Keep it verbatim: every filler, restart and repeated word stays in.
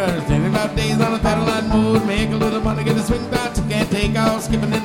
twenty-five days on a Cadillac mode. Make a little money, get a swing that you can't take out. Skipping in